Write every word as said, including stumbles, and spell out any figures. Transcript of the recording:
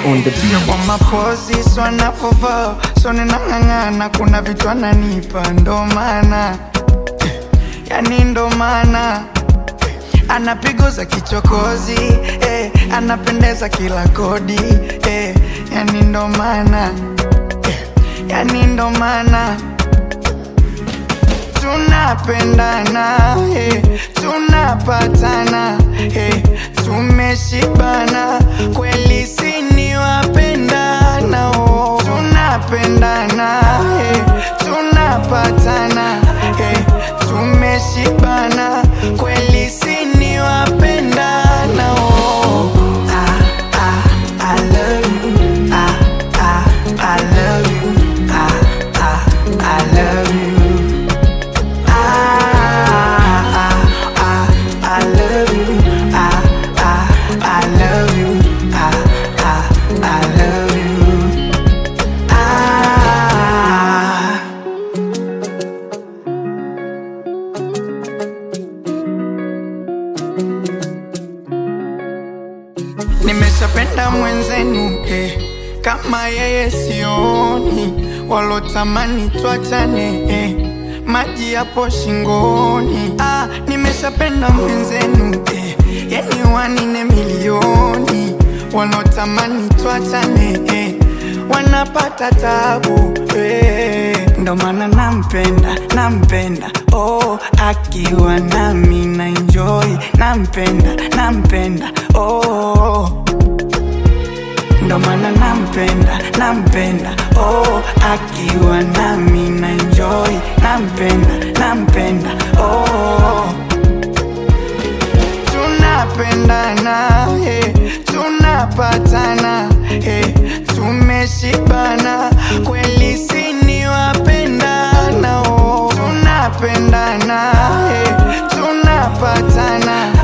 on the beat. Kwa mapozi so anapovaa so ninang'ang'ana, kuna vitu ananipa ndo maana, yani ndo maana anapigo za kichokozi, eh, anapendeza kila kodi, eh, yani ndo maana, eh, yani ndo maana tunapendana, eh, tunapatana, eh, tumeshibana kweli, sini wapendana, oh. Tunapendana, eh, tunapatana, eh, tumeshibana kweli, sini wapendana, oh. Ah, ah, I love you, ah, ah, I love you, ah, ah, I love you. Nimeshapenda mwenzenu, eh, kama yeye sioni, walotamani tuachane, eh, maji yapo shingoni. Ah, nimeshapenda mwenzenu, eh, yani wanine milioni, walotamani tuachane, eh, wanapata tabu, eh. Ndo maana nampenda, nampenda, oh, akiwa nami na enjoy, nampenda, nampenda, oh. Ndo maana nampenda, nampenda, oh, akiwa nami na enjoy, nampenda, nampenda, oh. Tunapendana, eh, tunapatana, eh, tumeshibana kweli, sini wapendana, oh. Tunapendana, eh, tunapatana,